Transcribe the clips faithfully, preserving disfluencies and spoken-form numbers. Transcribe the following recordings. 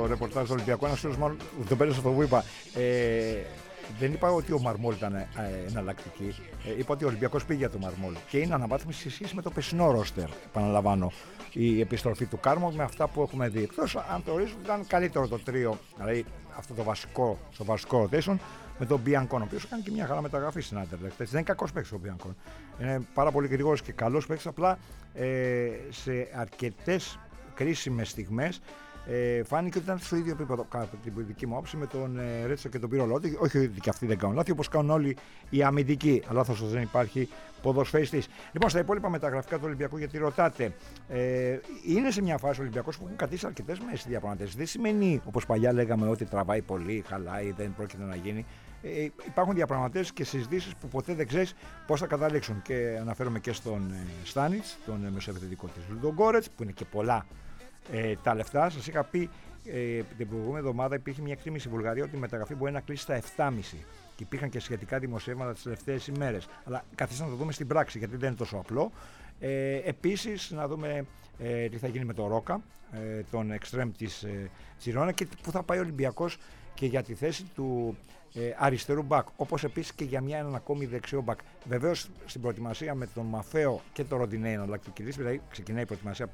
ρεπορτάζ του Ολυμπιακού. Ένας φίλος μάλλον τον πέρασε αυτό που είπα. Ε, δεν είπα ότι ο Μαρμόλ ήταν ε, εναλλακτική. Ε, είπα ότι ο Ολυμπιακός πήγε για το Μαρμόλ. Και είναι αναβάθμιση σε σχέση με το περσινό ρόστερ. Επαναλαμβάνω, η επιστροφή του Κάρμο με αυτά που έχουμε δει. Εκτός αν θεωρείς ότι ήταν καλύτερο το τρίο, δηλαδή αυτό το βασικό, στο βασικό rotation, με τον Μπιανκόν, ο οποίος κάνει και μια χαρά μεταγραφή στην Άντερλεχτ. Δεν είναι κακός παίκτης ο Μπιανκόν. Είναι πάρα πολύ γρήγορος και καλός παίκτης. Απλά ε, σε αρκετές κρίσιμες στιγμές ε, φάνηκε ότι ήταν στο ίδιο επίπεδο, κατά την δική μου άποψη, με τον ε, Ρέτσο και τον Πυρολότη. Όχι ότι και αυτοί δεν κάνουν λάθη, όπως κάνουν όλοι οι αμυντικοί. Λάθος δεν υπάρχει ποδοσφαιριστής. Λοιπόν, στα υπόλοιπα μεταγραφικά του Ολυμπιακού, γιατί ρωτάτε, ε, είναι σε μια φάση ο Ολυμπιακός που έχουν κατήσει αρκετές μέρες στη διαπραγματεύση. Δεν σημαίνει, όπως παλιά λέγαμε, ότι τραβάει πολύ, χαλάει, δεν πρόκειται να γίνει. Ε, υπάρχουν διαπραγματεύσεις και συζητήσεις που ποτέ δεν ξέρεις πώς θα καταλήξουν. Και αναφέρομαι και στον ε, Στάνιτς, τον ε, μεσοεπιθετικό της Λουντογκόρετς, που είναι και πολλά ε, τα λεφτά. Σας είχα πει ε, την προηγούμενη εβδομάδα υπήρχε μια εκτίμηση στη Βουλγαρία ότι η μεταγραφή μπορεί να κλείσει στα επτά κόμμα πέντε. Και υπήρχαν και σχετικά δημοσιεύματα τις τελευταίες ημέρες. Αλλά καθίστε να το δούμε στην πράξη, γιατί δεν είναι τόσο απλό. Ε, επίσης, να δούμε ε, τι θα γίνει με τον Ρόκα, ε, τον εξτρέμ της ε, Τσιρόνα, και πού θα πάει ο Ολυμπιακός και για τη θέση του ε, αριστερού μπακ. Όπως επίσης και για μια έναν ακόμη δεξιό μπακ. Βεβαίως στην προετοιμασία με τον Μαφέο και τον Ροντινέι εναλλακτική λύση, δηλαδή ξεκινάει η προετοιμασία.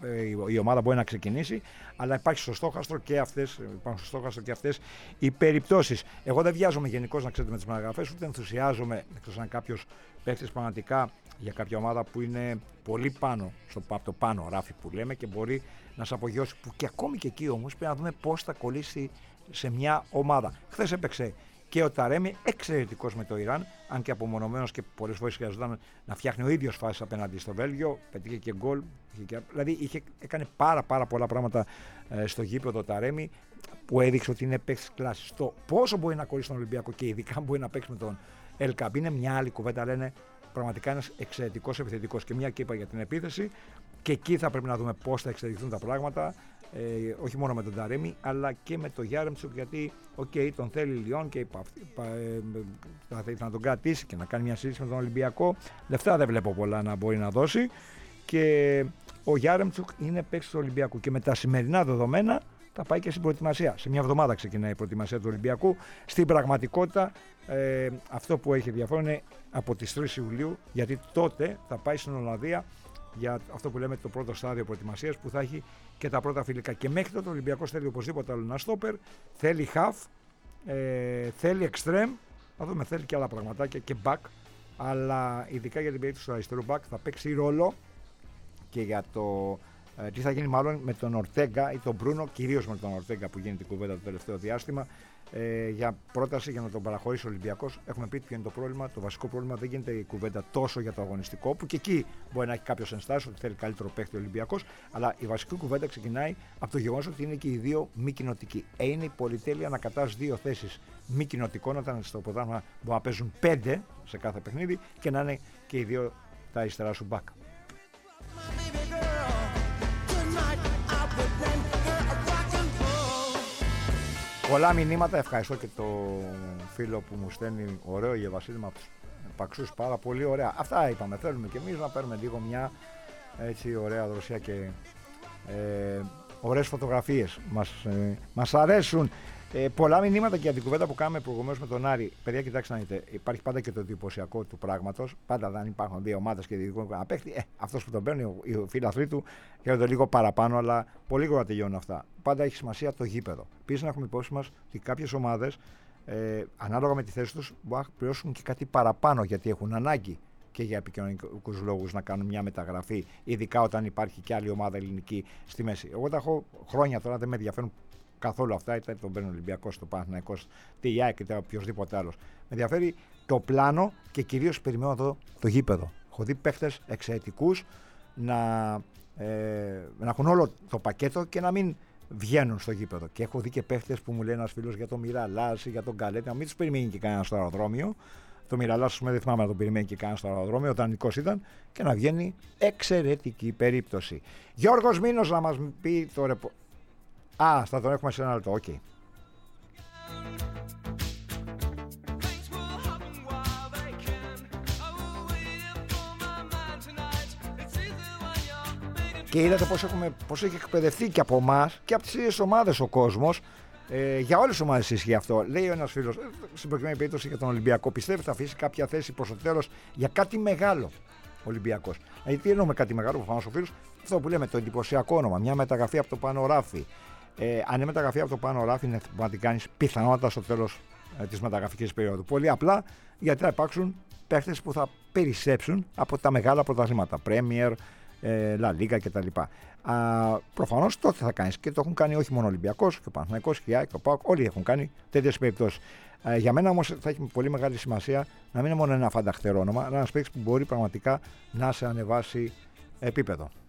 Η ομάδα μπορεί να ξεκινήσει, αλλά υπάρχει στο στόχαστρο και αυτές, υπάρχουν στο στόχαστρο και αυτές οι περιπτώσεις. Εγώ δεν βιάζομαι γενικώς, να ξέρετε, με τις μεταγραφές, ούτε ενθουσιάζομαι, εκτός αν κάποιος παίχτης πραγματικά για κάποια ομάδα που είναι πολύ πάνω στο το πάνω ράφι που λέμε και μπορεί να σε απογειώσει. Που και ακόμη και εκεί όμως πρέπει να δούμε πώς θα κολλήσει σε μια ομάδα. Χθες έπαιξε και ο Ταρέμι, εξαιρετικός με το Ιράν, αν και απομονωμένος και πολλές φορές χρειαζόταν να φτιάχνει ο ίδιος φάσεις απέναντι στο Βέλγιο. Πετύχε και γκολ. Δηλαδή είχε, έκανε πάρα, πάρα πολλά πράγματα ε, στο γήπεδο Ταρέμι, που έδειξε ότι είναι παίκτης κλάσης. Το πόσο μπορεί να κολλήσει τον Ολυμπιακό και ειδικά μπορεί να παίξει με τον Ελκαμπή είναι μια άλλη κουβέντα. Λένε πραγματικά ένας εξαιρετικός επιθετικός. Και μια και είπα για την επίθεση, και εκεί θα πρέπει να δούμε πώς θα εξελιχθούν τα πράγματα. Ε, όχι μόνο με τον Ταρέμι, αλλά και με τον Γιάρεμτσουκ, γιατί okay, τον θέλει η Λιόν και είπα, είπα, ε, θα ήθελα να τον κρατήσει και να κάνει μια συζήτηση με τον Ολυμπιακό. Λεφτά δεν βλέπω πολλά να μπορεί να δώσει, και ο Γιάρεμτσουκ είναι παίκτης του Ολυμπιακού και με τα σημερινά δεδομένα θα πάει και στην προετοιμασία. Σε μια εβδομάδα ξεκινάει η προετοιμασία του Ολυμπιακού. Στην πραγματικότητα ε, αυτό που έχει ενδιαφέρον είναι από τις τρεις Ιουλίου, γιατί τότε θα πάει στην Ολλανδία για αυτό που λέμε το πρώτο στάδιο προετοιμασίας, που θα έχει και τα πρώτα φιλικά. Και μέχρι τότε ο Ολυμπιακός θέλει οπωσδήποτε άλλο ένα στόπερ, θέλει half, ε, θέλει extreme, θα δούμε, θέλει και άλλα πραγματάκια και back, αλλά ειδικά για την περίπτωση του αριστερού back θα παίξει ρόλο και για το ε, τι θα γίνει μάλλον με τον Ορτέγκα ή τον Μπρούνο, κυρίως με τον Ορτέγκα που γίνεται η κουβέντα το τελευταίο διάστημα. Ε, για πρόταση για να τον παραχωρήσει ο Ολυμπιακός. Έχουμε πει ποιο είναι το πρόβλημα. Το βασικό πρόβλημα δεν γίνεται η κουβέντα τόσο για το αγωνιστικό, που και εκεί μπορεί να έχει κάποιο ενστάσει ότι θέλει καλύτερο παίχτη ο Ολυμπιακός, αλλά η βασική κουβέντα ξεκινάει από το γεγονός ότι είναι και οι δύο μη κοινοτικοί. Ε, είναι η πολυτέλεια να κατάς δύο θέσεις μη κοινοτικών, όταν στο πρωτάθλημα μπορεί να παίζουν πέντε σε κάθε παιχνίδι και να είναι και οι δύο τα αριστερά σου μπακ. Πολλά μηνύματα, ευχαριστώ και το φίλο που μου στέλνει ωραίο για Βασίλη με παξούς, πάρα πολύ ωραία. Αυτά είπαμε, θέλουμε και εμείς να παίρνουμε λίγο μια έτσι ωραία δροσιά και ε, ωραίες φωτογραφίες. Μας, ε, μας αρέσουν. Ε, πολλά μηνύματα και για την κουβέντα που κάναμε προηγουμένως με τον Άρη. Παιδιά, κοιτάξτε να δείτε, υπάρχει πάντα και το εντυπωσιακό του πράγματος. Πάντα δεν υπάρχουν δύο ομάδες και ειδικό να παίχτη. Ε, αυτός που τον παίρνει, οι φίλαθλοι του, έρχονται λίγο παραπάνω, αλλά πολύ γρήγορα τελειώνουν αυτά. Πάντα έχει σημασία το γήπεδο. Επίσης, να έχουμε υπόψη μας ότι κάποιες ομάδες, ε, ανάλογα με τη θέση τους, μπορούν να πληρώσουν και κάτι παραπάνω, γιατί έχουν ανάγκη και για επικοινωνικούς λόγους να κάνουν μια μεταγραφή, ειδικά όταν υπάρχει και άλλη ομάδα ελληνική στη μέση. Εγώ τα έχω χρόνια τώρα, δεν με ενδιαφέρουν καθόλου αυτά, είτε τον παίρνει ο Ολυμπιακός, το Παναθηναϊκός, τη ΙΑΚ, είτε οποιοδήποτε άλλο. Με ενδιαφέρει το πλάνο και κυρίως περιμένω εδώ το γήπεδο. Έχω δει παίχτες εξαιρετικούς να, ε, να έχουν όλο το πακέτο και να μην βγαίνουν στο γήπεδο. Και έχω δει και παίχτες που μου λέει ένας φίλος για τον Μιραλάς ή για τον Καλέτη, να μην τους περιμένει και κανένα στο αεροδρόμιο. Το Μιραλάς, δεν θυμάμαι να τον περιμένει και κανένα στο αεροδρόμιο, όταν νικός ήταν, και να βγαίνει εξαιρετική περίπτωση. Γιώργος Μήνος να μας πει το ρεπο... Α, θα τον έχουμε σε ένα λεπτό, οκ. Okay. Και είδατε πώς, έχουμε, πώς έχει εκπαιδευτεί και από εμάς και από τις ίδιες ομάδες ο κόσμος. Ε, για όλες τις ομάδες ισχύει αυτό. Λέει ένας φίλος, ε, στην προκειμένη περίπτωση για τον Ολυμπιακό, πιστεύει θα αφήσει κάποια θέση προς το τέλος για κάτι μεγάλο Ολυμπιακός. Δηλαδή, τι εννοούμε κάτι μεγάλο, προφανώς ο φίλος, αυτό που λέμε το εντυπωσιακό όνομα, μια μεταγραφή από το πάνω ράφι. Ε, αν είναι μεταγραφή από το πάνω ράφι, είναι να την κάνει πιθανότατα στο τέλος ε, της μεταγραφικής περίοδου. Πολύ απλά γιατί θα υπάρξουν παίχτες που θα περισσέψουν από τα μεγάλα πρωταθλήματα. Premier, La Liga κτλ. Προφανώς τότε θα κάνεις και το έχουν κάνει όχι μόνο ο Ολυμπιακός, και ο Παναθηναϊκός και η ΑΕΚ, ο ΠΑΟΚ, όλοι έχουν κάνει τέτοιες περιπτώσεις. Ε, για μένα όμως θα έχει πολύ μεγάλη σημασία να μην είναι μόνο ένα φανταχτερό όνομα, αλλά ένας παίκτης που μπορεί πραγματικά να σε ανεβάσει επίπεδο.